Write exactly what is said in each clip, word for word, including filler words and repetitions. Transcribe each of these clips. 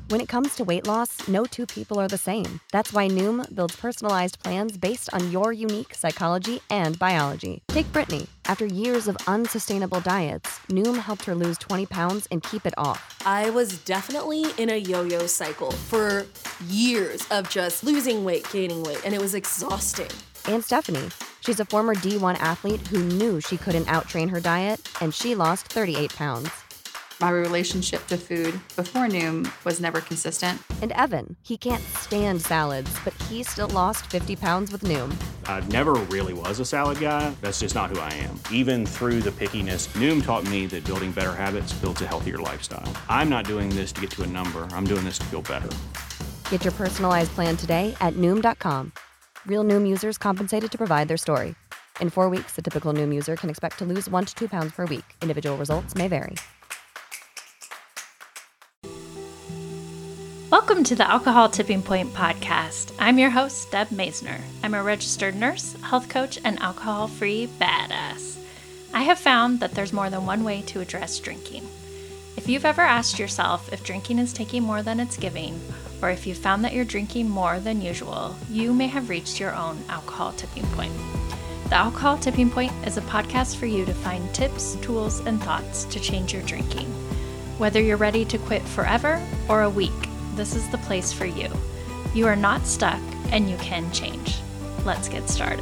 When it comes to weight loss, no two people are the same. That's why Noom builds personalized plans based on your unique psychology and biology. Take Brittany. After years of unsustainable diets, Noom helped her lose twenty pounds and keep it off. I was definitely in a yo-yo cycle for years of just losing weight, gaining weight, and it was exhausting. And Stephanie. She's a former D one athlete who knew she couldn't outtrain her diet, and she lost thirty-eight pounds. My relationship to food before Noom was never consistent. And Evan, he can't stand salads, but he still lost fifty pounds with Noom. I never really was a salad guy. That's just not who I am. Even through the pickiness, Noom taught me that building better habits builds a healthier lifestyle. I'm not doing this to get to a number. I'm doing this to feel better. Get your personalized plan today at Noom dot com. Real Noom users compensated to provide their story. In four weeks, the typical Noom user can expect to lose one to two pounds per week. Individual results may vary. Welcome to the Alcohol Tipping Point podcast. I'm your host, Deb Maisner. I'm a registered nurse, health coach, and alcohol-free badass. I have found that there's more than one way to address drinking. If you've ever asked yourself if drinking is taking more than it's giving, or if you've found that you're drinking more than usual, you may have reached your own alcohol tipping point. The Alcohol Tipping Point is a podcast for you to find tips, tools, and thoughts to change your drinking. Whether you're ready to quit forever or a week, this is the place for you. You are not stuck, and you can change. Let's get started.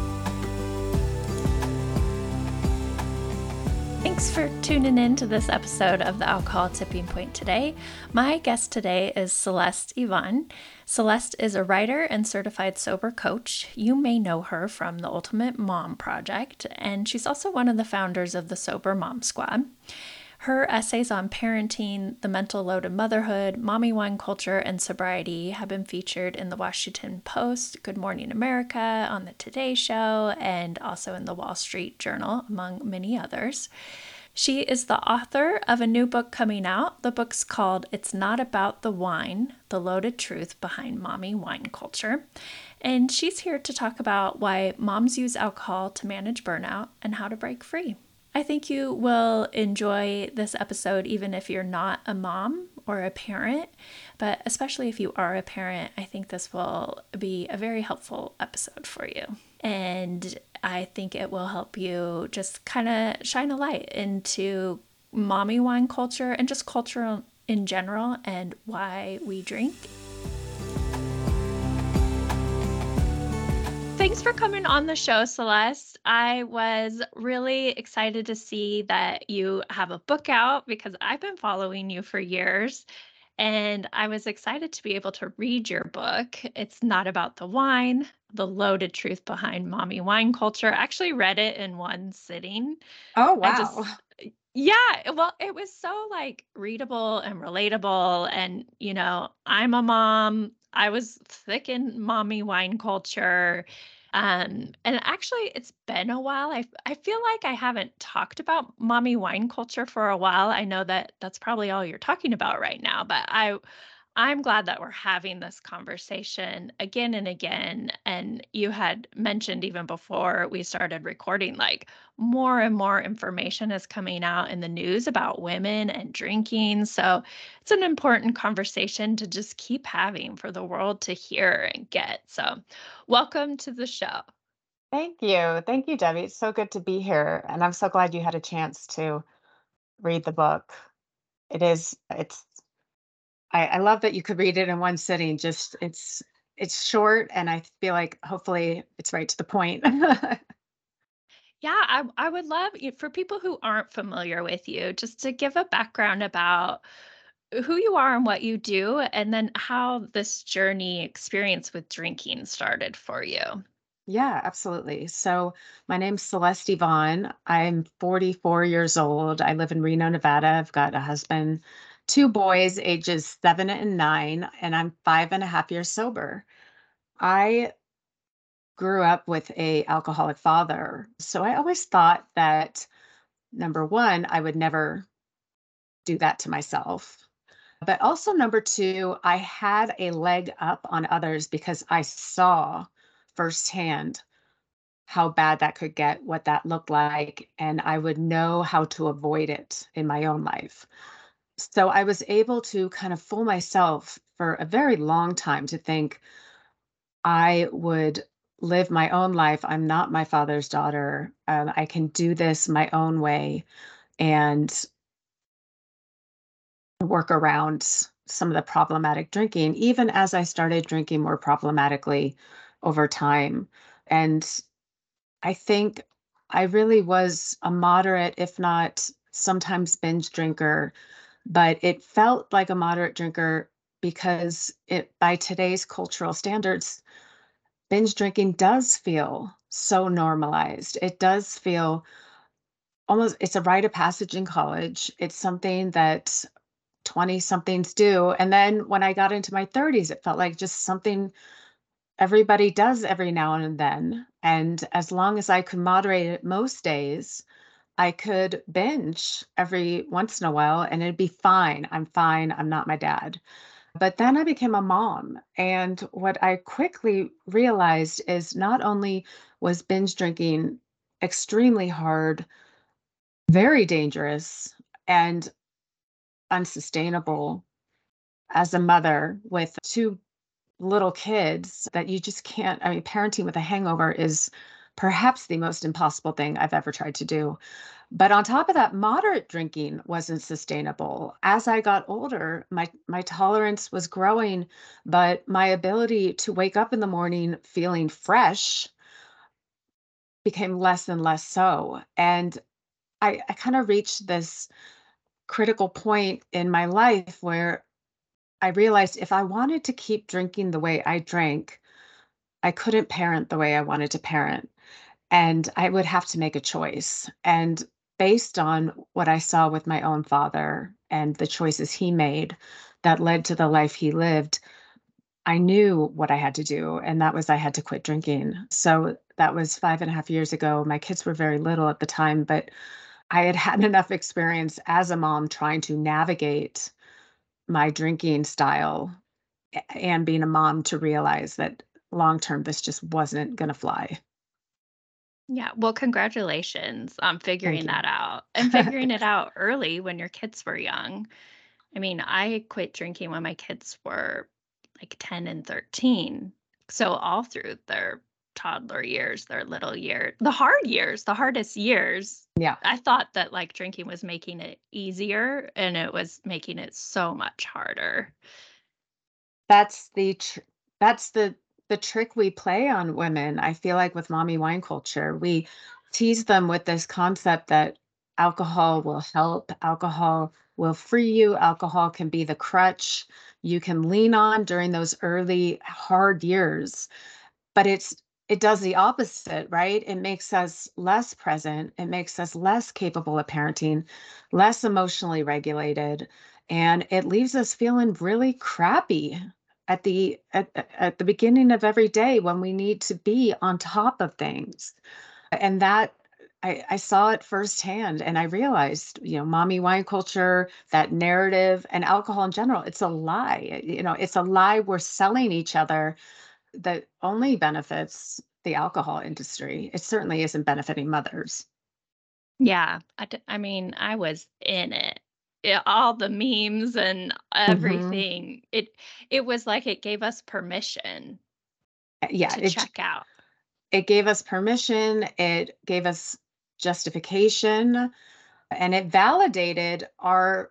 Thanks for tuning in to this episode of the Alcohol Tipping Point today. My guest today is Celeste Yvonne. Celeste is a writer and certified sober coach. You may know her from the Ultimate Mom Project, and she's also one of the founders of the Sober Mom Squad. Her essays on parenting, the mental load of motherhood, mommy wine culture, and sobriety have been featured in the Washington Post, Good Morning America, on the Today Show, and also in the Wall Street Journal, among many others. She is the author of a new book coming out. The book's called It's Not About the Wine, The Loaded Truth Behind Mommy Wine Culture. And she's here to talk about why moms use alcohol to manage burnout and how to break free. I think you will enjoy this episode even if you're not a mom or a parent, but especially if you are a parent, I think this will be a very helpful episode for you. And I think it will help you just kind of shine a light into mommy wine culture and just culture in general and why we drink. Thanks for coming on the show, Celeste. I was really excited to see that you have a book out because I've been following you for years, and I was excited to be able to read your book. It's Not About the Wine, The Loaded Truth Behind Mommy Wine Culture. I actually read it in one sitting. Oh, I just, wow. yeah, well, it was so like readable and relatable. And, you know, I'm a mom. I was thick in mommy wine culture. Um, and actually, it's been a while. I I feel like I haven't talked about mommy wine culture for a while. I know that that's probably all you're talking about right now, but I I'm glad that we're having this conversation again and again. And you had mentioned even before we started recording, like more and more information is coming out in the news about women and drinking. So it's an important conversation to just keep having for the world to hear and get. So welcome to the show. Thank you. Thank you, Debbie. It's so good to be here. And I'm so glad you had a chance to read the book. It is, it's, I, I love that you could read it in one sitting. Just it's it's short and I feel like hopefully it's right to the point. Yeah, I, I would love you for people who aren't familiar with you, just to give a background about who you are and what you do, and then how this journey experience with drinking started for you. Yeah, absolutely. So my name's Celeste Yvonne. I'm forty-four years old. I live in Reno, Nevada. I've got a husband, two boys, ages seven and nine, and I'm five and a half years sober. I grew up with a alcoholic father. So I always thought that number one, I would never do that to myself. But also, number two, I had a leg up on others because I saw firsthand how bad that could get, what that looked like, and I would know how to avoid it in my own life. So I was able to kind of fool myself for a very long time to think I would live my own life. I'm not my father's daughter. Um, I can do this my own way and work around some of the problematic drinking, even as I started drinking more problematically over time. And I think I really was a moderate, if not sometimes binge drinker, but it felt like a moderate drinker because it, by today's cultural standards, binge drinking does feel so normalized. It does feel almost, it's a rite of passage in college. It's something that twenty somethings do. And then when I got into my thirties, it felt like just something everybody does every now and then. And as long as I could moderate it most days, I could binge every once in a while and it'd be fine. I'm fine. I'm not my dad. But then I became a mom. And what I quickly realized is not only was binge drinking extremely hard, very dangerous, and unsustainable as a mother with two little kids that you just can't. I mean, parenting with a hangover is perhaps the most impossible thing I've ever tried to do. But on top of that, moderate drinking wasn't sustainable. As I got older, my my tolerance was growing, but my ability to wake up in the morning feeling fresh became less and less so. And I, I kind of reached this critical point in my life where I realized if I wanted to keep drinking the way I drank, I couldn't parent the way I wanted to parent. And I would have to make a choice. And based on what I saw with my own father and the choices he made that led to the life he lived, I knew what I had to do. And that was I had to quit drinking. So that was five and a half years ago. My kids were very little at the time, but I had had enough experience as a mom trying to navigate my drinking style and being a mom to realize that long term, this just wasn't going to fly. Yeah, well, congratulations on Thank figuring you. that out and figuring it out early when your kids were young. I mean, I quit drinking when my kids were like ten and thirteen. So all through their toddler years, their little year, the hard years, the hardest years, Yeah, I thought that like drinking was making it easier and it was making it so much harder. that's the tr- that's the the trick we play on women. I feel like with mommy wine culture, we tease them with this concept that alcohol will help, alcohol will free you, alcohol can be the crutch you can lean on during those early hard years. But it's it does the opposite, right? It makes us less present. It makes us less capable of parenting, less emotionally regulated, and it leaves us feeling really crappy at the at, at the beginning of every day when we need to be on top of things. And that I, I saw it firsthand and I realized, you know, mommy wine culture, that narrative and alcohol in general, it's a lie. You know, it's a lie we're selling each other that only benefits the alcohol industry. It certainly isn't benefiting mothers. Yeah, I, d- I mean, I was in it. Yeah, all the memes and Hmm. everything. It it was like it gave us permission Yeah, to it check out. it gave us permission, it gave us justification, and it validated our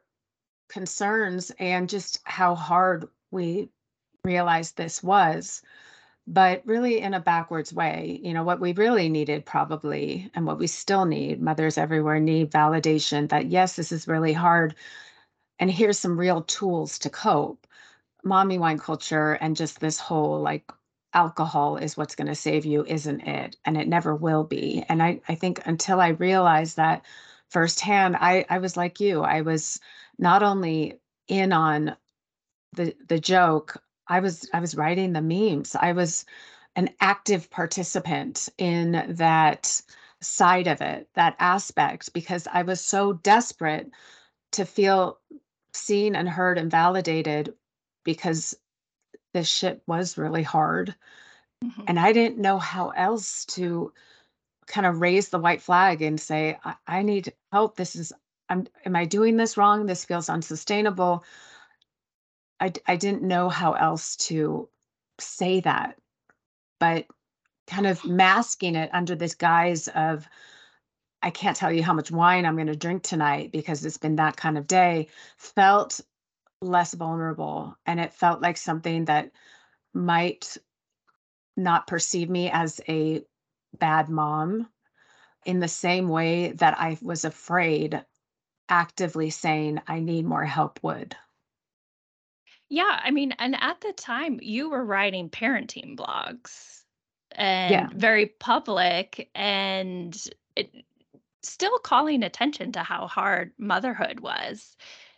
concerns and just how hard we realized this was. But really in a backwards way. You know, what we really needed probably, and what we still need, mothers everywhere need validation that yes, this is really hard. And here's some real tools to cope. Mommy wine culture and just this whole like alcohol is what's going to save you isn't it? And it never will be. And I, I think until I realized that firsthand, I, I was like you. I was not only in on the the joke, I was I was writing the memes. I was an active participant in that side of it, that aspect, because I was so desperate to feel seen and heard and validated because this shit was really hard. Mhm. And I didn't know how else to kind of raise the white flag and say, I, I need help. This is, I'm, am I doing this wrong? This feels unsustainable. I, d- I didn't know how else to say that, but kind of masking it under this guise of, I can't tell you how much wine I'm going to drink tonight because it's been that kind of day, felt less vulnerable. And it felt like something that might not perceive me as a bad mom in the same way that I was afraid actively saying I need more help would. Yeah, I mean, and at the time you were writing parenting blogs Yeah. and very public and it, still calling attention to how hard motherhood was.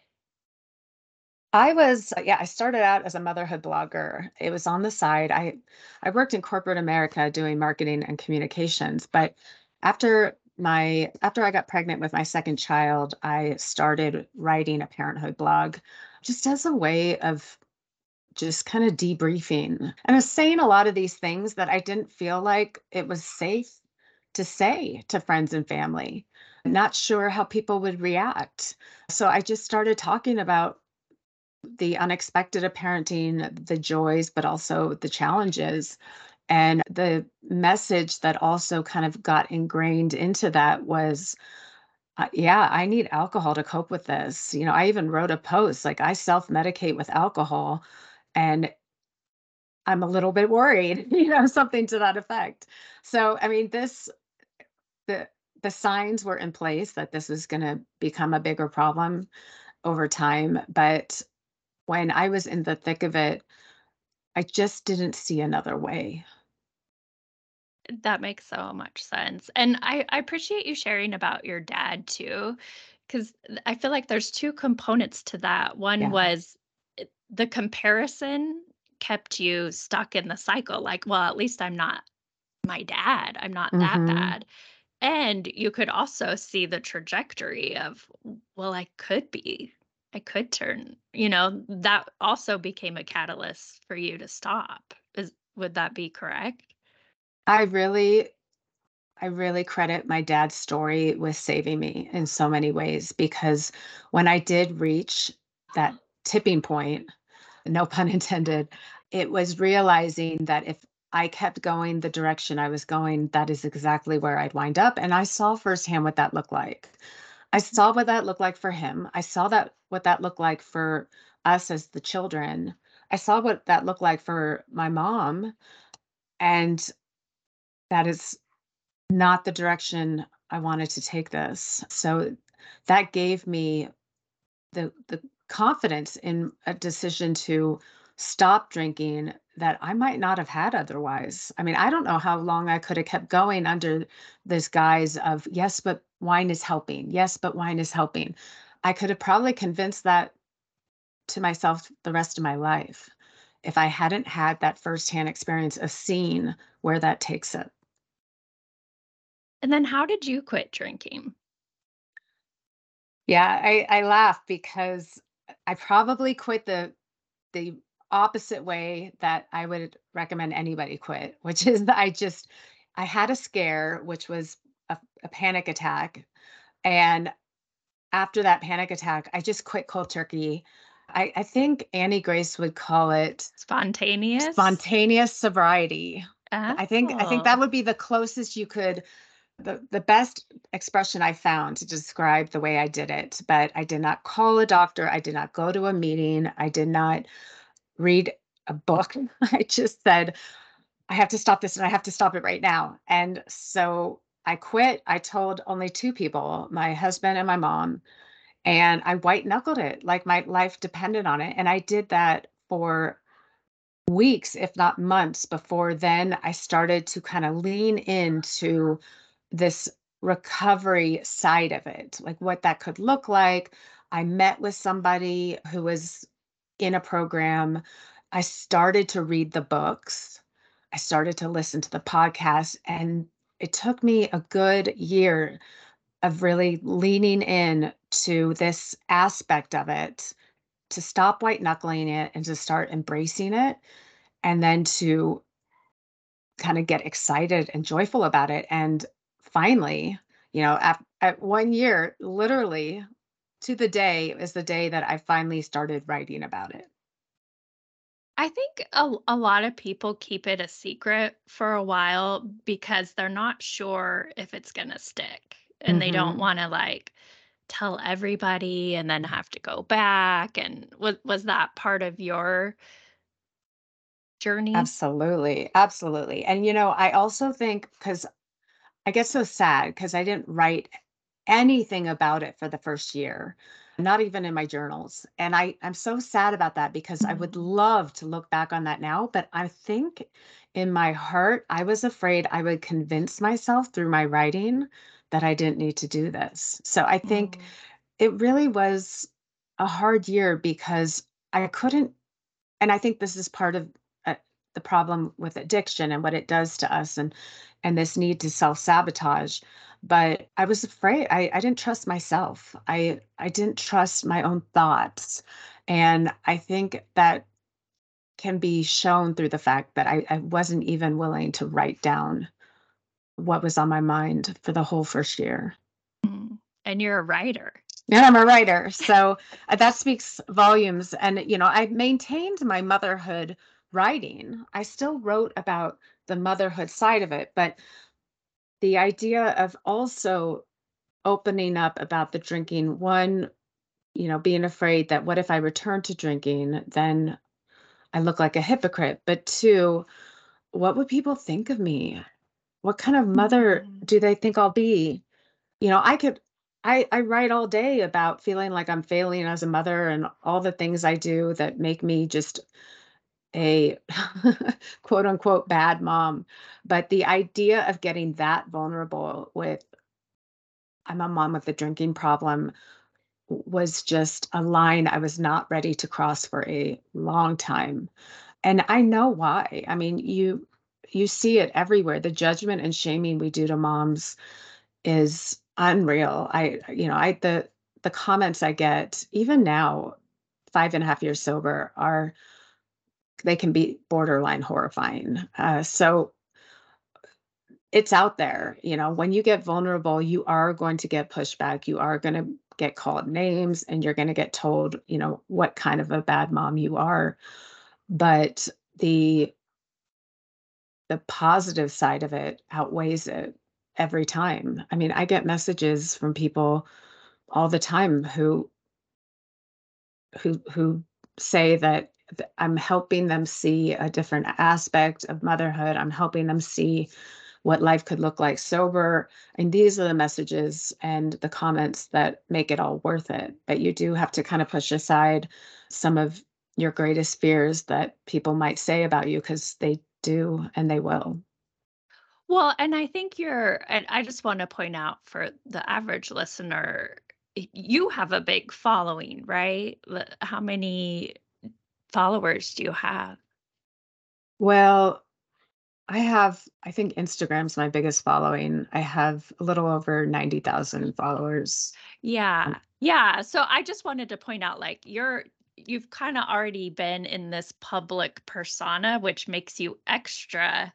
I was, yeah, I started out as a motherhood blogger. It was on the side. I I worked in corporate America doing marketing and communications, but after my after I got pregnant with my second child, I started writing a parenthood blog just as a way of just kind of debriefing. And I was saying a lot of these things that I didn't feel like it was safe to say to friends and family. Not sure how people would react. So I just started talking about the unexpected of parenting, the joys, but also the challenges. And the message that also kind of got ingrained into that was, uh, yeah, I need alcohol to cope with this. You know, I even wrote a post like I self medicate with alcohol and I'm a little bit worried, you know, something to that effect. So, I mean, this, the, the signs were in place that this was going to become a bigger problem over time. But when I was in the thick of it, I just didn't see another way. That makes so much sense. And I, I appreciate you sharing about your dad too, because I feel like there's two components to that. One Yeah. was it- the comparison kept you stuck in the cycle, like, well, at least I'm not my dad. I'm not that Hmm. bad. And you could also see the trajectory of, well, I could be, I could turn, you know, that also became a catalyst for you to stop. Is would that be correct? I really, I really credit my dad's story with saving me in so many ways because when I did reach that tipping point, no pun intended, it was realizing that if I kept going the direction I was going, that is exactly where I'd wind up. And I saw firsthand what that looked like. I saw what that looked like for him. I saw that what that looked like for us as the children. I saw what that looked like for my mom. And that is not the direction I wanted to take this. So that gave me the the confidence in a decision to stop drinking that I might not have had otherwise. I mean, I don't know how long I could have kept going under this guise of yes, but wine is helping. Yes, but wine is helping. I could have probably convinced that to myself the rest of my life if I hadn't had that firsthand experience of seeing where that takes it. And then how did you quit drinking? Yeah, I, I laugh because I probably quit the the opposite way that I would recommend anybody quit, which is that I just I had a scare, which was a, a panic attack. And after that panic attack, I just quit cold turkey. I, I think Annie Grace would call it Spontaneous? spontaneous sobriety. I think I think Oh. that would be the closest you could the the best expression I found to describe the way I did it. But I did not call a doctor. I did not go to a meeting. I did not read a book. I just said, I have to stop this and I have to stop it right now. And so I quit. I told only two people, my husband and my mom, and I white knuckled it like my life depended on it. And I did that for weeks, if not months, before then I started to kind of lean into this recovery side of it, like what that could look like. I met with somebody who was in a program. I started to read the books. I started to listen to the podcast. And it took me a good year of really leaning in to this aspect of it, to stop white knuckling it and to start embracing it, and then to kind of get excited and joyful about it. And finally, you know, at, at one year, literally to the day is the day that I finally started writing about it. I think a, a lot of people keep it a secret for a while because they're not sure if it's going to stick and they don't Mhm. want to like tell everybody and then have to go back. And was, was that part of your journey? Absolutely, absolutely. And, you know, I also think because I get so sad because I didn't write anything about it for the first year, not even in my journals. And I I'm so sad about that because I would Mm. love to look back on that now, but I think in my heart, I was afraid I would convince myself through my writing that I didn't need to do this. So I think Mm. it really was a hard year because I couldn't, and I think this is part of uh, the problem with addiction and what it does to us, and and this need to self-sabotage. But I was afraid. I, I didn't trust myself. I I didn't trust my own thoughts. And I think that can be shown through the fact that I, I wasn't even willing to write down what was on my mind for the whole first year. Mm. And you're a writer. And I'm a writer, so uh, that speaks volumes. And, you know, I maintained my motherhood writing. I still wrote about the motherhood side of it, but the idea of also opening up about the drinking, one, you know, being afraid that what if I return to drinking, then I look like a hypocrite. But two, what would people think of me? What kind of mother Mhm. do they think I'll be? You know, I could I I write all day about feeling like I'm failing as a mother and all the things I do that make me just a quote unquote bad mom. But the idea of getting that vulnerable with I'm a mom with a drinking problem was just a line I was not ready to cross for a long time. And I know why. I mean, you you see it everywhere. The judgment and shaming we do to moms is unreal. I, you know, I the the comments I get, even now, five and a half years sober, are they can be borderline horrifying. Uh, so it's out there. You know, when you get vulnerable, you are going to get pushback. You are going to get called names, and you're going to get told, you know, what kind of a bad mom you are. But the the positive side of it outweighs it every time. I mean, I get messages from people all the time who who who say that th- I'm helping them see a different aspect of motherhood. I'm helping them see what life could look like sober. And these are the messages and the comments that make it all worth it. But you do have to kind of push aside some of your greatest fears that people might say about you because they do and they will. Well, and I think you're, and I just want to point out for the average listener, y- you have a big following, right? L- How many followers do you have? Well, I have, I think Instagram's my biggest following. I have a little over ninety thousand followers. Um, Yeah. Yeah. So I just wanted to point out like you're, you've kind of already been in this public persona, which makes you extra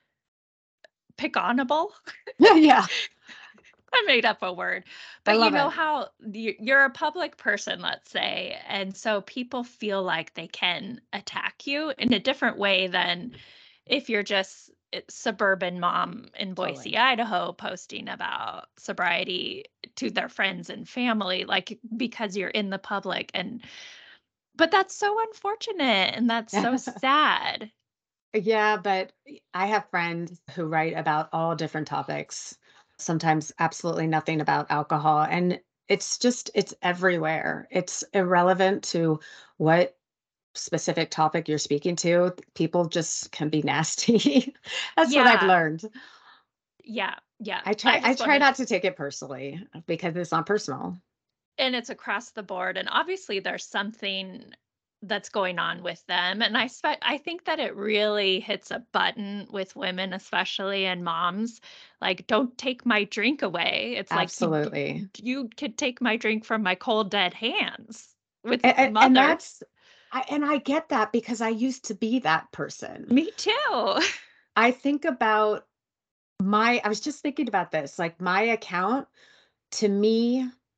pick onable. yeah, I made up a word. I But you love know it. how you- you're a public person, let's say, and so people feel like they can attack you in a different way than if you're just a suburban mom in Boise, Totally. Idaho, posting about sobriety to their friends and family, like because you're in the public. And but that's so unfortunate and that's so sad. Yeah, but I have friends who write about all different topics, sometimes absolutely nothing about alcohol. And it's just, it's everywhere. It's irrelevant to what specific topic you're speaking to. People just can be nasty. That's what I've Yeah. learned. Yeah. Yeah. I I try I just try wanted not to take it personally because it's not personal. And it's across the board, and obviously there's something that's going on with them, and I spe I think that it really hits a button with women, especially, and moms, like, "Don't take my drink away." It's like, "You d Absolutely. you could take my drink from my cold, dead hands," with And, and mothers. that's I and I get that because I used to be that person. Me too. I think about my I was just thinking about this, like my account to me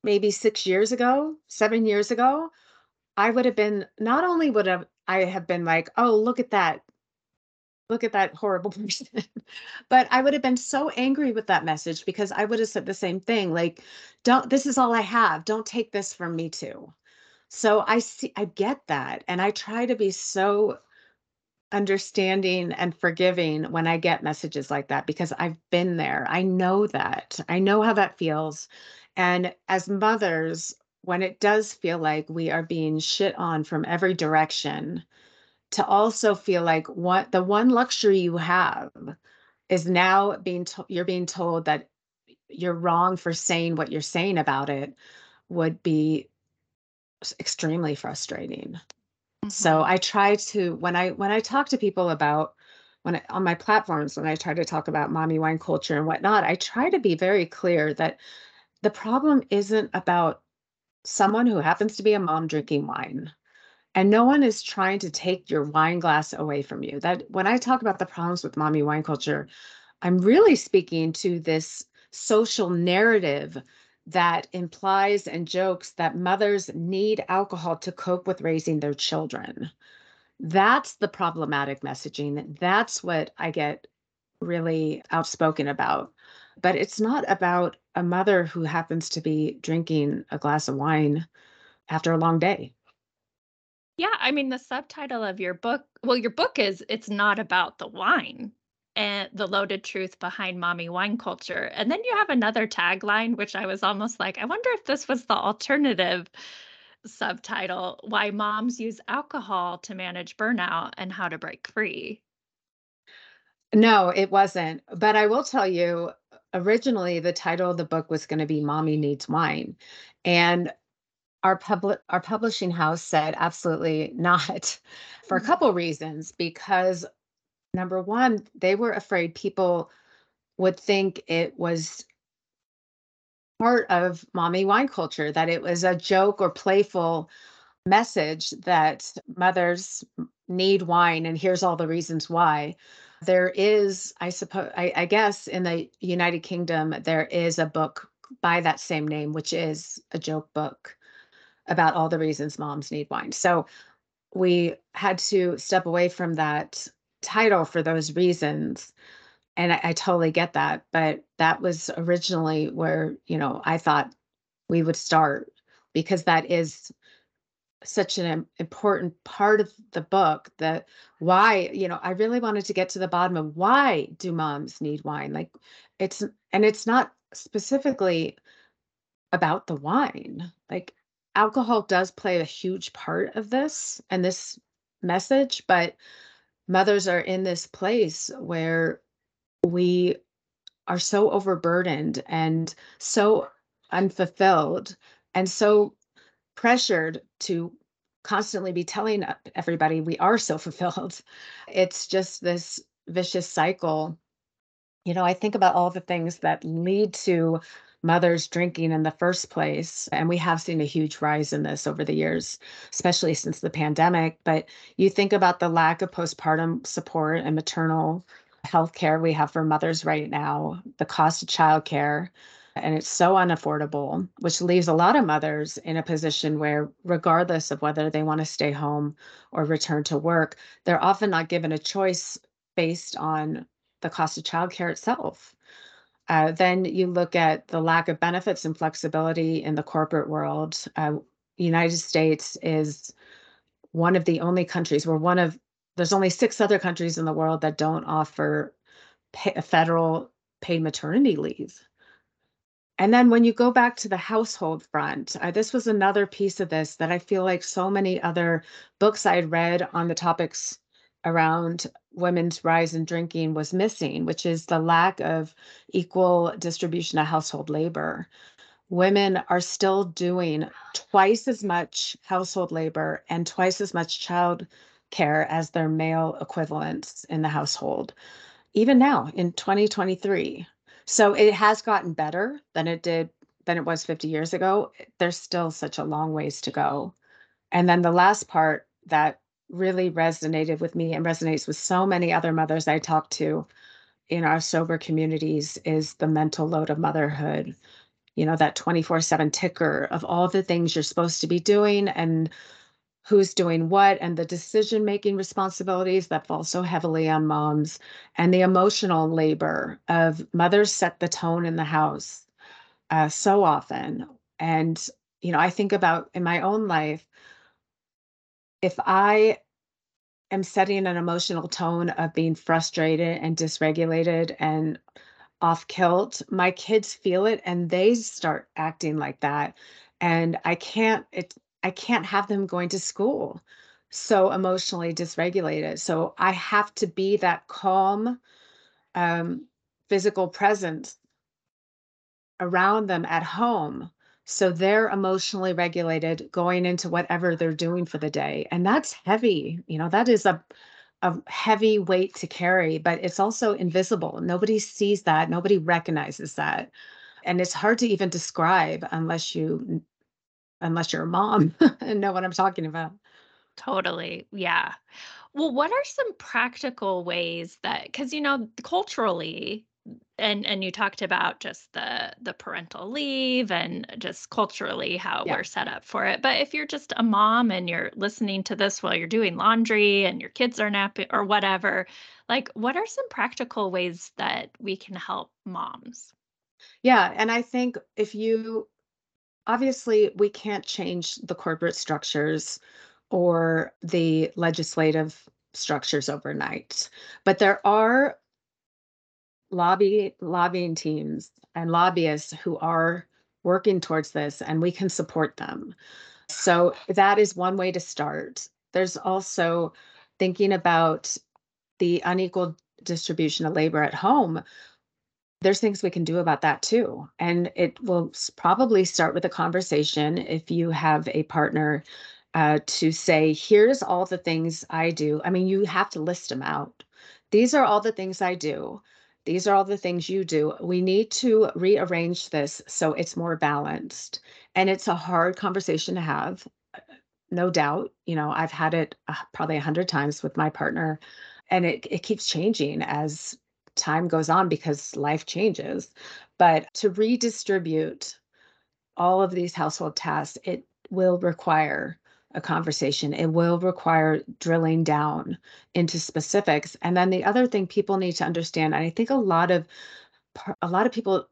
maybe six years ago, seven years ago, I would have been not only would have I have been like, "Oh, look at that. Look at that horrible person." But I would have been so angry with that message because I would have said the same thing, like, "Don't this is all I have. Don't take this from me too." So I see I get that, and I try to be so understanding and forgiving when I get messages like that because I've been there. I know that. I know how that feels. And as mothers, when it does feel like we are being shit on from every direction, to also feel like what the one luxury you have is now being to- you're being told that you're wrong for saying what you're saying about it would be s- extremely frustrating. So Mhm. I try to when I when I talk to people about when I, on my platforms when I try to talk about mommy wine culture and whatnot, I try to be very clear that the problem isn't about someone who happens to be a mom drinking wine. And no one is trying to take your wine glass away from you. That when I talk about the problems with mommy wine culture, I'm really speaking to this social narrative that implies and jokes that mothers need alcohol to cope with raising their children. That's the problematic messaging. That's what I get really outspoken about. But it's not about a mother who happens to be drinking a glass of wine after a long day. Yeah, I mean, the subtitle of your book well, your book is "It's Not About the Wine," and the loaded truth behind mommy wine culture, and then you have another tagline, which I was almost like, "I wonder if this was the alternative subtitle, Why Moms Use Alcohol to Manage Burnout and How to Break Free." No, it wasn't. But I will tell you, originally the title of the book was going to be Mommy Needs Wine. And our public our publishing house said absolutely not for a Mhm. couple reasons because number one, they were afraid people would think it was part of mommy wine culture, that it was a joke or playful message that mothers need wine and here's all the reasons why. There is, I suppose, I, I guess in the United Kingdom, there is a book by that same name, which is a joke book about all the reasons moms need wine. So we had to step away from that title for those reasons. And I, I totally get that. But that was originally where, you know, I thought we would start because that is such an im- important part of the book that why, you know, I really wanted to get to the bottom of why do moms need wine? Like it's and it's not specifically about the wine. Like alcohol does play a huge part of this and this message, but mothers are in this place where we are so overburdened and so unfulfilled and so pressured to constantly be telling uh, everybody we are so fulfilled. It's just this vicious cycle. You know, I think about all the things that lead to mothers drinking in the first place. And we have seen a huge rise in this over the years, especially since the pandemic. But you think about the lack of postpartum support and maternal health care we have for mothers right now, the cost of childcare, and it's so unaffordable, which leaves a lot of mothers in a position where, regardless of whether they want to stay home or return to work, they're often not given a choice based on the cost of childcare itself. Uh, then you look at the lack of benefits and flexibility in the corporate world. Uh, United States is one of the only countries where one of there's only six other countries in the world that don't offer pay, federal paid maternity leave. And then when you go back to the household front, uh, this was another piece of this that I feel like so many other books I'd read on the topics around women's rise in drinking was missing, which is the lack of equal distribution of household labor. Women are still doing twice as much household labor and twice as much child care as their male equivalents in the household even now in twenty twenty-three. So it has gotten better than it did than it was fifty years ago. There's still such a long ways to go. And then the last part that really resonated with me and resonates with so many other mothers I talk to in our sober communities is the mental load of motherhood. you know, that twenty-four seven ticker of all the things you're supposed to be doing and who's doing what and the decision making responsibilities that fall so heavily on moms and the emotional labor of mothers set the tone in the house uh, so often. And, you know, I think about in my own life, if I am setting an emotional tone of being frustrated and dysregulated and off kilt, my kids feel it and they start acting like that. And I can't it I can't have them going to school so emotionally dysregulated. So I have to be that calm um physical presence around them at home so they're emotionally regulated going into whatever they're doing for the day. And that's heavy. You know, that is a a heavy weight to carry, but it's also invisible. Nobody sees that. Nobody recognizes that. And it's hard to even describe unless you unless you're a mom and know what I'm talking about. Totally. Yeah. Well, what are some practical ways that, because you know, culturally, and and you talked about just the the parental leave and just culturally how Yeah. we're set up for it. But if you're just a mom and you're listening to this while you're doing laundry and your kids are napping or whatever, like what are some practical ways that we can help moms? Yeah. And I think if you obviously we can't change the corporate structures or the legislative structures overnight, but there are lobby lobbying teams and lobbyists who are working towards this and we can support them. So that is one way to start. There's also thinking about the unequal distribution of labor at home. There's things we can do about that too. And it will s- probably start with a conversation if you have a partner uh, to say, here's all the things I do. I mean, you have to list them out. These are all the things I do. These are all the things you do. We need to rearrange this so it's more balanced. And it's a hard conversation to have, no doubt. You know, I've had it uh, probably a hundred times with my partner, and it it keeps changing as time goes on because life changes. But to redistribute all of these household tasks, it will require a conversation. It will require drilling down into specifics. And then the other thing people need to understand, and I think a lot of par- a lot of people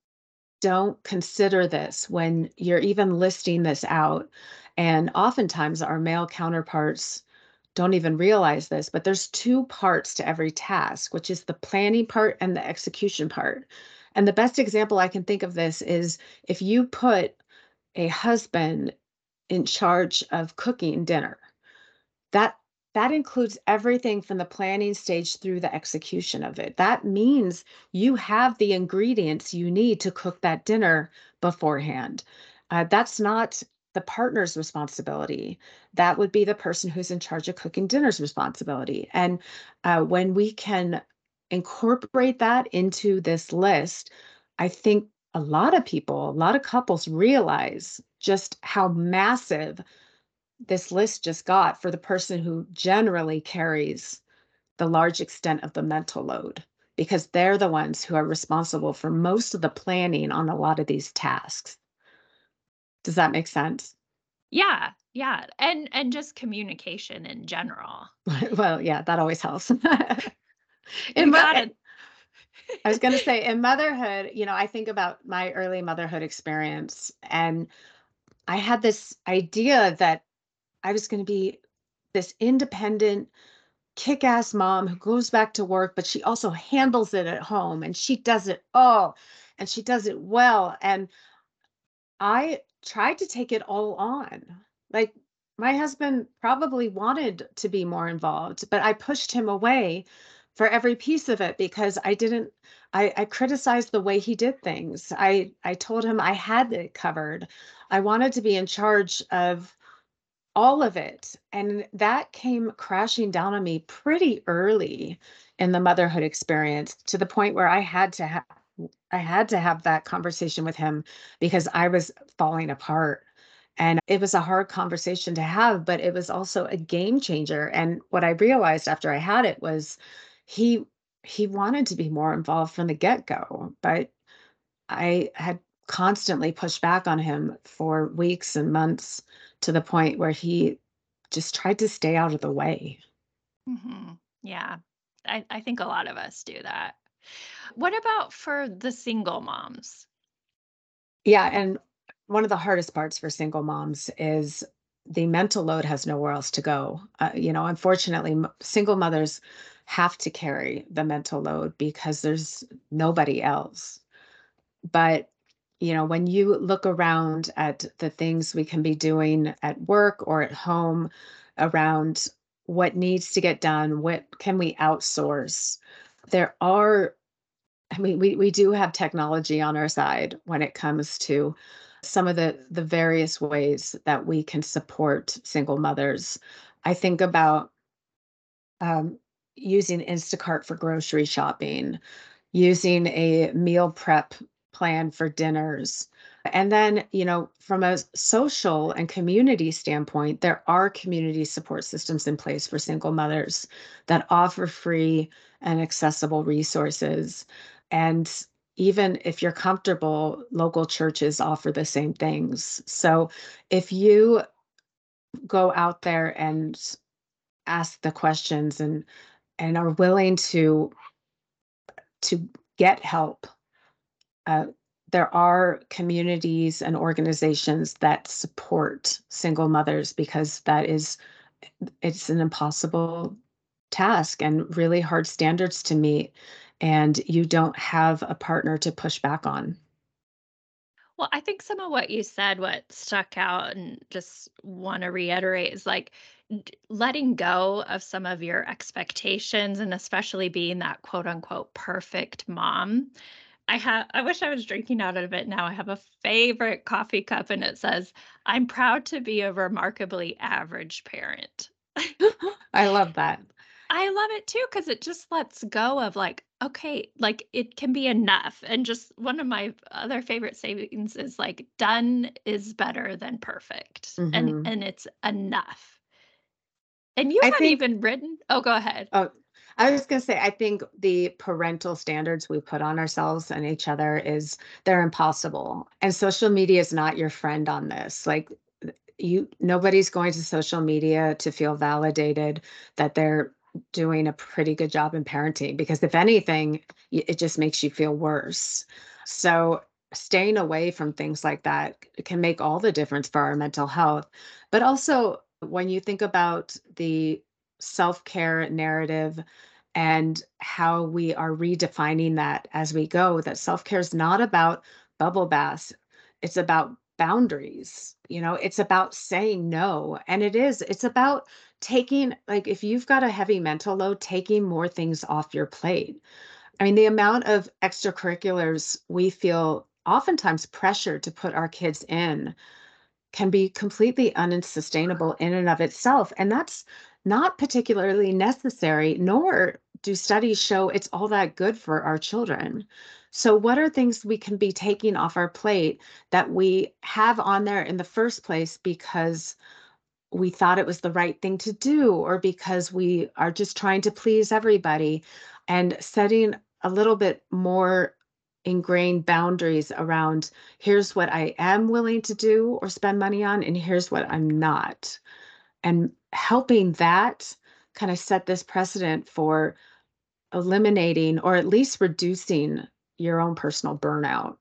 don't consider this when you're even listing this out. And oftentimes our male counterparts don't even realize this, but there's two parts to every task, which is the planning part and the execution part. And the best example I can think of this is if you put a husband in charge of cooking dinner, that that includes everything from the planning stage through the execution of it. That means you have the ingredients you need to cook that dinner beforehand. Uh, that's not the partner's responsibility. That would be the person who's in charge of cooking dinner's responsibility. And uh, when we can incorporate that into this list, I think a lot of people, a lot of couples realize just how massive this list just got for the person who generally carries the large extent of the mental load because they're the ones who are responsible for most of the planning on a lot of these tasks. Does that make sense? Yeah, yeah. And and just communication in general. Well, yeah, that always helps. You in mo- got it. I was going to say in motherhood, you know, I think about my early motherhood experience and I had this idea that I was going to be this independent kick-ass mom who goes back to work, but she also handles it at home and she does it all and she does it well. And I tried to take it all on. Like my husband probably wanted to be more involved, but I pushed him away for every piece of it because I didn't I, I criticized the way he did things. I I told him I had it covered. I wanted to be in charge of all of it. And that came crashing down on me pretty early in the motherhood experience to the point where I had to have I had to have that conversation with him because I was falling apart. And it was a hard conversation to have, but it was also a game changer. And what I realized after I had it was he he wanted to be more involved from the get-go, but I had constantly pushed back on him for weeks and months to the point where he just tried to stay out of the way. Hmm. Yeah. I, I think a lot of us do that. What about for the single moms? Yeah, and one of the hardest parts for single moms is the mental load has nowhere else to go. Uh, you know, unfortunately, m- single mothers have to carry the mental load because there's nobody else. But, you know, when you look around at the things we can be doing at work or at home around what needs to get done, what can we outsource? There are, I mean, we, we do have technology on our side when it comes to some of the, the various ways that we can support single mothers. I think about um, using Instacart for grocery shopping, using a meal prep plan for dinners. And then, you know, from a social and community standpoint, there are community support systems in place for single mothers that offer free and accessible resources. And even if you're comfortable, local churches offer the same things. So if you go out there and ask the questions and and are willing to to get help, uh, there are communities and organizations that support single mothers because that is it's an impossible task and really hard standards to meet, and you don't have a partner to push back on. Well, I think some of what you said, what stuck out and just want to reiterate is like d- letting go of some of your expectations and especially being that quote unquote perfect mom. I have I wish I was drinking out of it now. I have a favorite coffee cup and it says, "I'm proud to be a remarkably average parent." I love that. I love it too because it just lets go of like, okay, like it can be enough. And just one of my other favorite sayings is like, done is better than perfect. And Hmm. and it's enough. And you I had think even written, oh, go ahead. Oh, I was gonna say, I think the parental standards we put on ourselves and each other is they're impossible. And social media is not your friend on this. Like you, nobody's going to social media to feel validated that they're doing a pretty good job in parenting, because if anything, y- it just makes you feel worse. So staying away from things like that c- can make all the difference for our mental health. But also when you think about the self-care narrative and how we are redefining that as we go, that self-care is not about bubble baths. It's about boundaries. You know, it's about saying no. And it is, it's about taking, like, if you've got a heavy mental load, taking more things off your plate. I mean, the amount of extracurriculars we feel oftentimes pressure to put our kids in can be completely unsustainable in and of itself. And that's not particularly necessary, nor do studies show it's all that good for our children. So, what are things we can be taking off our plate that we have on there in the first place because we thought it was the right thing to do, or because we are just trying to please everybody, and setting a little bit more ingrained boundaries around here's what I am willing to do or spend money on, and here's what I'm not. And helping that kind of set this precedent for eliminating or at least reducing your own personal burnout.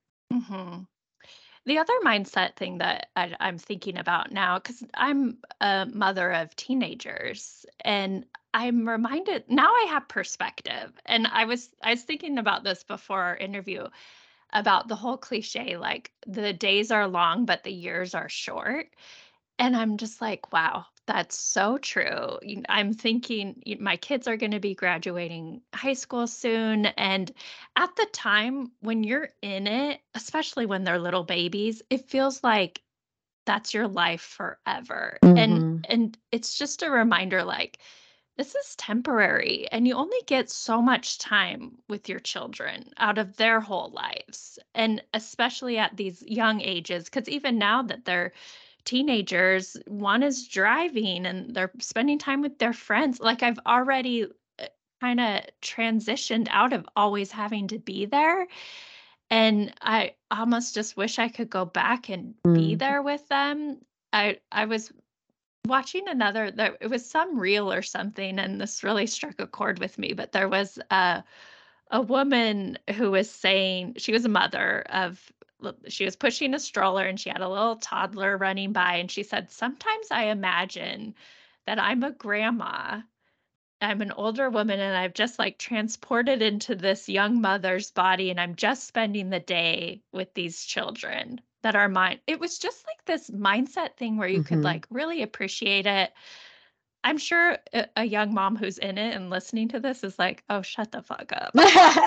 Hmm. The other mindset thing that I, I'm thinking about now, because I'm a mother of teenagers, and I'm reminded now I have perspective. And I was I was thinking about this before our interview about the whole cliche, like the days are long, but the years are short. And I'm just like, wow, that's so true. You kn I'm thinking y my kids are gonna be graduating high school soon, and at the time when you're in it, especially when they're little babies, it feels like that's your life forever. And Hmm. and it's just a reminder, like, this is temporary, and you only get so much time with your children out of their whole lives, and especially at these young ages, because even now that they're teenagers, one is driving and they're spending time with their friends. Like I've already kind of transitioned out of always having to be there. And I almost just wish I could go back and be Mm. there with them. I I was watching another there it was some reel or something, and this really struck a chord with me, but there was a a woman who was saying she was a mother of l- she was pushing a stroller and she had a little toddler running by, and she said, "Sometimes I imagine that I'm a grandma. I'm an older woman and I've just like transported into this young mother's body and I'm just spending the day with these children that are mine." It was just like this mindset thing where you could Mhm. like really appreciate it. I'm sure a, a young mom who's in it and listening to this is like, "Oh, shut the fuck up."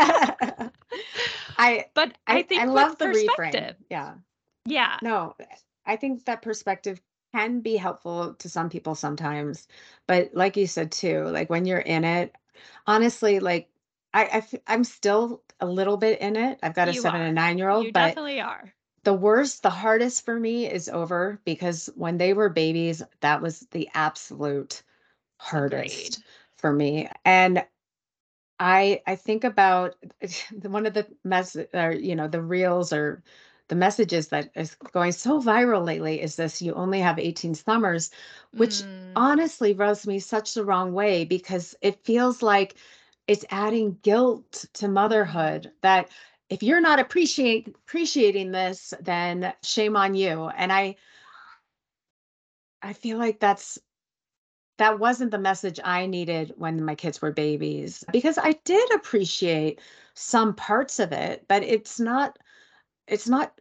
I But I I I think love with the reframe. perspective, Yeah. yeah, No, I think that perspective can be helpful to some people sometimes. But like you said too, like when you're in it, honestly, like I, I f- I'm still a little bit in it. I've got a you seven and are. nine year You old, but definitely are. the worst, the hardest for me is over because when they were babies, that was the absolute Agreed. hardest for me. And I I think about the- one of the mess or you know the reels or the messages that is going so viral lately is this: you only have eighteen summers, which Mm, honestly rubs me such the wrong way because it feels like it's adding guilt to mm. motherhood that if you're not appreciate appreciating this, then shame on you. And I I feel like that's that wasn't the message I needed when my kids were babies because I did appreciate some parts of it, but it's not it's not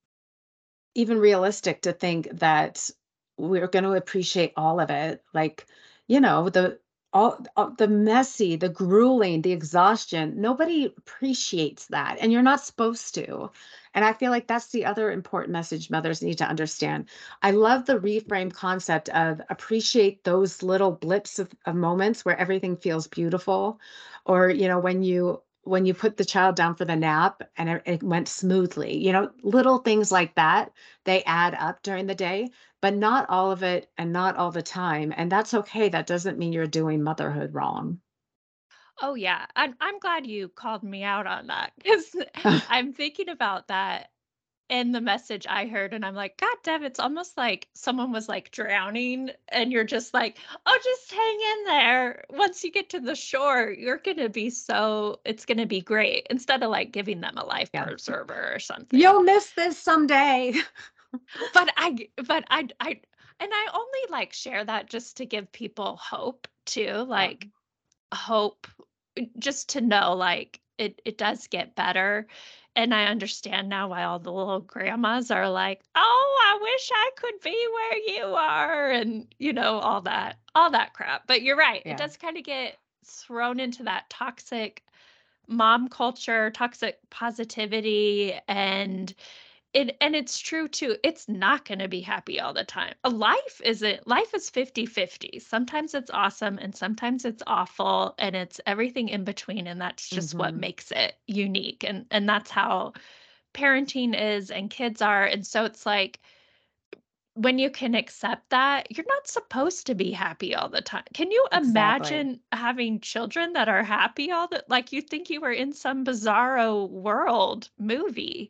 even realistic to think that we're going to appreciate all of it. Like, you know, the all, all the messy, the grueling, the exhaustion. Nobody appreciates that, and you're not supposed to. And I feel like that's the other important message mothers need to understand. I love the reframe concept of appreciate those little blips of, of moments where everything feels beautiful, or you know, when you when you put the child down for the nap and it, it went smoothly. You know, little things like that, they add up during the day, but not all of it and not all the time. And that's okay. That doesn't mean you're doing motherhood wrong. Oh, yeah. I'm I'm glad you called me out on that because I'm thinking about that in the message I heard, and I'm like, "God damn, it's almost like someone was, like, drowning, and you're just like, oh, just hang in there. Once you get to the shore, you're gonna be so it's gonna be great," instead of, like, giving them a life Yeah. preserver or something. You'll miss this someday. But I g but I I and I only, like, share that just to give people hope too, Yeah. like, hope uh, just to know, like, it it does get better, and I understand now why all the little grandmas are like, "Oh, I wish I could be where you are," and, you know, all that all that crap, but you're right, it Yeah. does kinda get thrown into that toxic mom culture, toxic positivity, and it and it's true too. It's not gonna be happy all the time. A life isn't life is fifty fifty. Sometimes it's awesome and sometimes it's awful and it's everything in between, and that's just what Hmm. makes it unique. And and that's how parenting is and kids are. And so it's like when you can accept that, you're not supposed to be happy all the time. Can you Exactly. imagine having children that are happy all the like you think you were in some bizarro world movie?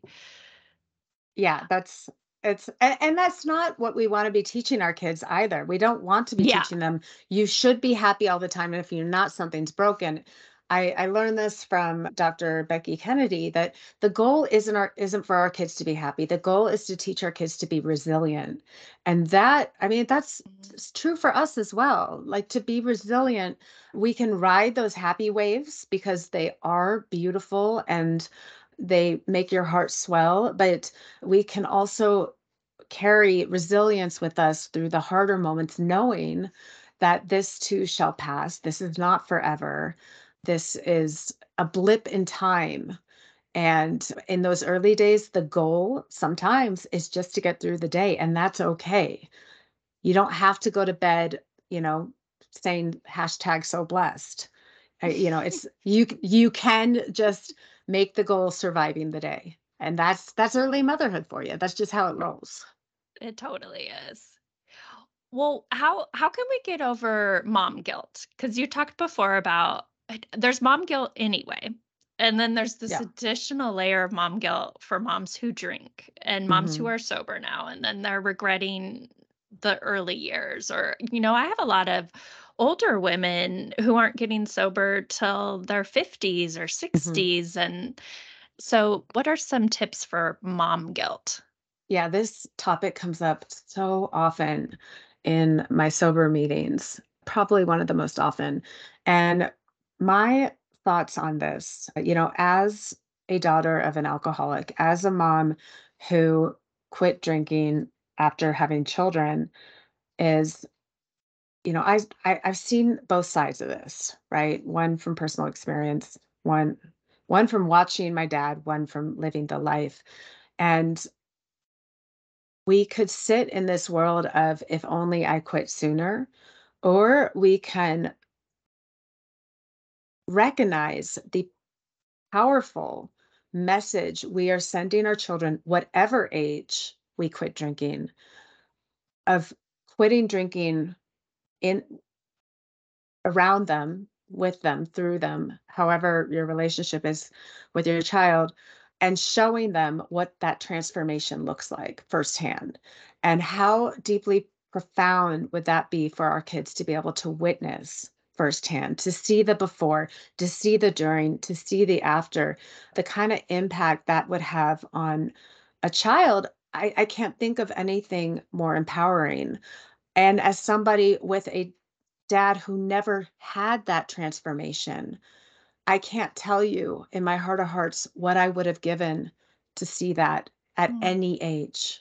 Yeah, that's it's and, and that's not what we want to be teaching our kids either. We don't want to be Yeah. teaching them you should be happy all the time, and if you're not, something's broken. I, I learned this from Doctor Becky Kennedy that the goal isn't our isn't for our kids to be happy. The goal is to teach our kids to be resilient. And that, I mean, that's it's true for us as well. Like to be resilient, we can ride those happy waves because they are beautiful and they make your heart swell, but we can also carry resilience with us through the harder moments, knowing that this too shall pass. This is not forever. This is a blip in time. And in those early days, the goal sometimes is just to get through the day, and that's okay. You don't have to go to bed, you know, saying hashtag so blessed. Uh, you know, it's you c- you can just make the goal surviving the day. And that's that's early motherhood for you. That's just how it rolls. It totally is. Well, how how can we get over mom guilt? Because you talked before about it- there's mom guilt anyway. And then there's this Yeah. additional layer of mom guilt for moms who drink and moms who Hmm. are sober now, and then they're regretting the early years. Or, you know, I have a lot of older women who aren't getting sober till their fifties or Hmm. sixties. And so, what are some tips for mom guilt? Yeah, this topic comes up so often in my sober meetings, probably one of the most often. And my thoughts on this, you know, as a daughter of an alcoholic, as a mom who quit drinking after having children, is, you know, I, I I've seen both sides of this, right? One from personal experience, one one from watching my dad, one from living the life. And we could sit in this world of if only I quit sooner, or we can recognize the powerful message we are sending our children, whatever age we quit drinking, of quitting drinking in around them, with them, through them, however your relationship is with your child, and showing them what that transformation looks like firsthand. And how deeply profound would that be for our kids to be able to witness firsthand, to see the before, to see the during, to see the after, the kind of impact that would have on a child. I, I can't think of anything more empowering. And as somebody with a dad who never had that transformation, I can't tell you in my heart of hearts what I would have given to see that at Mm. any age.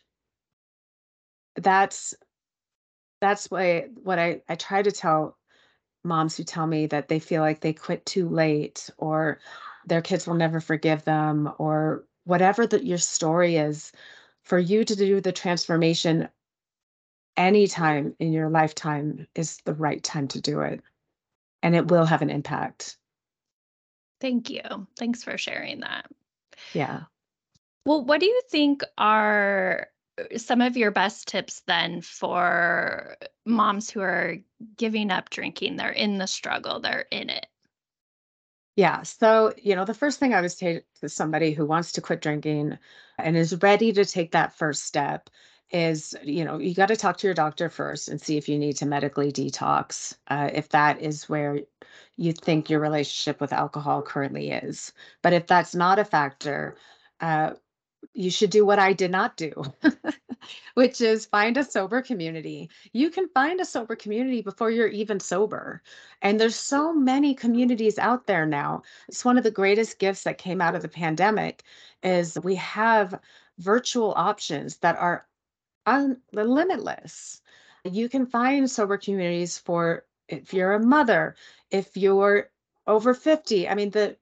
That's that's why what I, I try to tell moms who tell me that they feel like they quit too late, or their kids will never forgive them, or whatever that your story is, for you to do the transformation anytime in your lifetime is the right time to do it. And it will have an impact. Thank you. Thanks for sharing that. Yeah. Well, what do you think are uh, some of your best tips then for moms who are giving up drinking? They're in the struggle, they're in it. Yeah. So, you know, the first thing I would say to somebody who wants to quit drinking and is ready to take that first step is, you know, you got to talk to your doctor first and see if you need to medically detox, uh, if that is where you think your relationship with alcohol currently is. But if that's not a factor, uh, you should do what I did not do, which is find a sober community. You can find a sober community before you're even sober. And there's so many communities out there now. It's one of the greatest gifts that came out of the pandemic is we have virtual options that are un- limitless. You can find sober communities for if you're a mother, if you're over fifty. I mean, the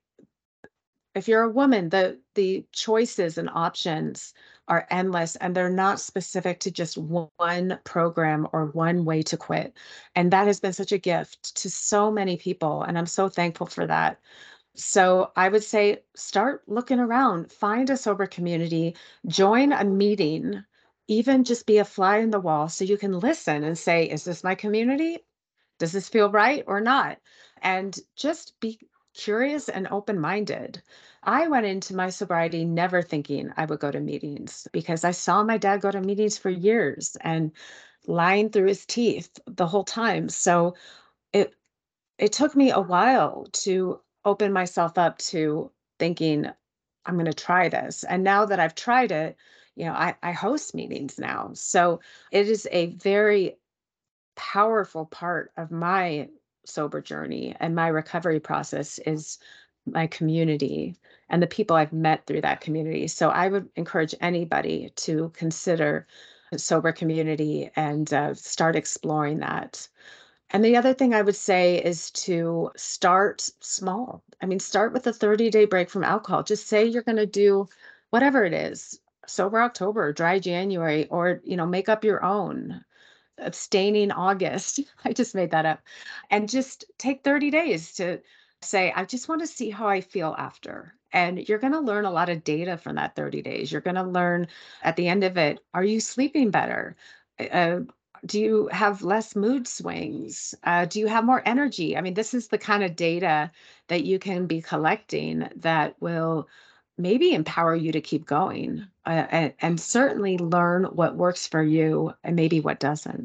if you're a woman, the the choices and options are endless, and they're not specific to just one program or one way to quit. And that has been such a gift to so many people, and I'm so thankful for that. So I would say start looking around, find a sober community, join a meeting, even just be a fly in the wall so you can listen and say, is this my community? Does this feel right or not? And just be curious and open minded. I went into my sobriety never thinking I would go to meetings because I saw my dad go to meetings for years and lying through his teeth the whole time. So it it took me a while to open myself up to thinking I'm going to try this. And now that I've tried it, you know, I, I host meetings now. So it is a very powerful part of my sober journey and my recovery process is my community and the people I've met through that community. So I would encourage anybody to consider a sober community and uh, start exploring that. And the other thing I would say is to start small. I mean, start with a thirty day break from alcohol. Just say you're going to do whatever it is, sober October, dry January, or, you know, make up your own abstaining August. I just made that up. And just take thirty days to say, I just want to see how I feel after. And you're going to learn a lot of data from that thirty days. You're going to learn at the end of it, are you sleeping better? Uh, Do you have less mood swings? Uh, do you have more energy? I mean, this is the kind of data that you can be collecting that will maybe empower you to keep going, uh, and, and certainly learn what works for you and maybe what doesn't.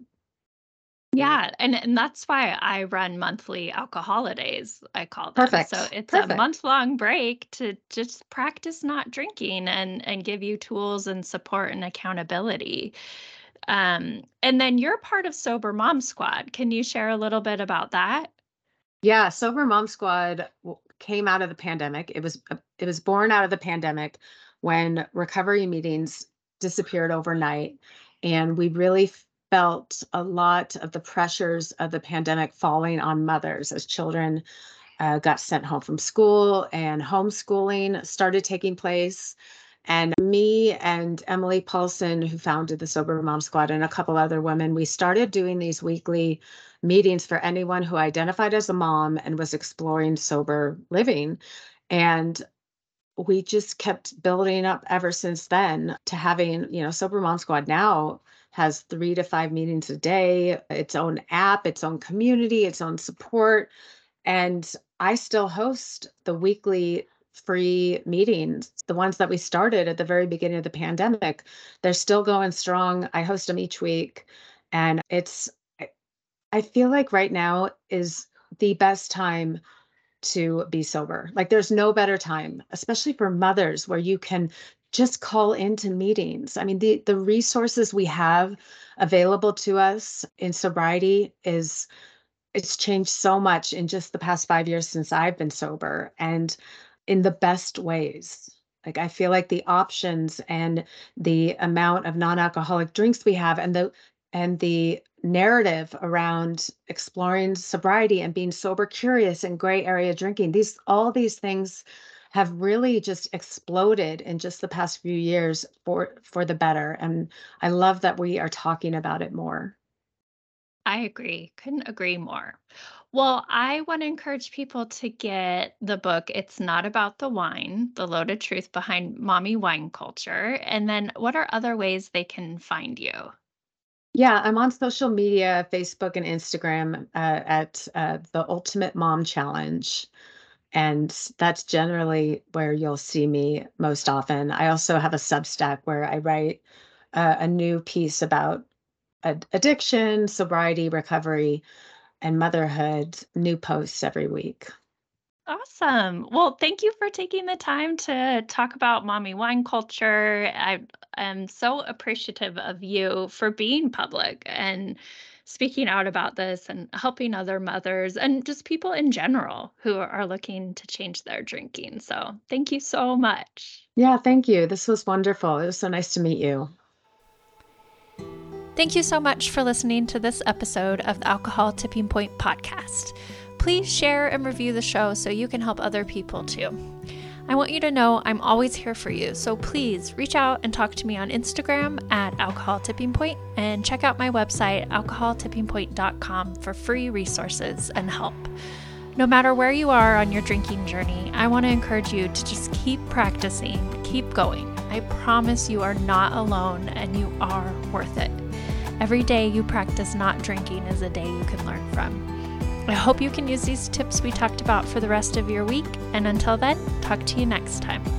Yeah, and and that's why I run monthly alcoholidays, I call them. So Perfect. it's a Perfect. month-long break to just practice not drinking and and give you tools and support and accountability. Um, and then you're part of Sober Mom Squad. Can you share a little bit about that? Yeah, Sober Mom Squad w- came out of the pandemic. It was uh, it was born out of the pandemic when recovery meetings disappeared overnight, and we really felt a lot of the pressures of the pandemic falling on mothers as children uh, got sent home from school and homeschooling started taking place. And me and Emily Paulson, who founded the Sober Mom Squad, and a couple other women, we started doing these weekly meetings for anyone who identified as a mom and was exploring sober living. And we just kept building up ever since then to having, you know, Sober Mom Squad now has three to five meetings a day, its own app, its own community, its own support. And I still host the weekly free meetings, the ones that we started at the very beginning of the pandemic. They're still going strong. I host them each week. And it's, I I feel like right now is the best time to be sober. Like there's no better time, especially for mothers, where you can just call into meetings. I mean, the the resources we have available to us in sobriety is it's changed so much in just the past five years since I've been sober, and in the best ways. Like I feel like the options and the amount of non-alcoholic drinks we have and the and the narrative around exploring sobriety and being sober curious and gray area drinking, these all these things have really just exploded in just the past few years for for the better. And I love that we are talking about it more. I agree. Couldn't agree more. Well, I want to encourage people to get the book. It's not about the wine, the loaded truth behind mommy wine culture. And then what are other ways they can find you? Yeah, I'm on social media, Facebook and Instagram, uh, at uh, the Ultimate Mom Challenge. And that's generally where you'll see me most often. I also have a Substack where I write uh, a new piece about ad- addiction, sobriety, recovery, and motherhood, new posts every week. Awesome. Well, thank you for taking the time to talk about mommy wine culture. I am so appreciative of you for being public and speaking out about this and helping other mothers and just people in general who are looking to change their drinking. So, thank you so much. Yeah, thank you. This was wonderful. It was so nice to meet you. Thank you so much for listening to this episode of the Alcohol Tipping Point podcast. Please share and review the show so you can help other people too. I want you to know I'm always here for you, so please reach out and talk to me on Instagram at Alcohol Tipping Point and check out my website, alcohol tipping point dot com, for free resources and help. No matter where you are on your drinking journey, I want to encourage you to just keep practicing, keep going. I promise you are not alone and you are worth it. Every day you practice not drinking is a day you can learn from. I hope you can use these tips we talked about for the rest of your week, and until then, talk to you next time.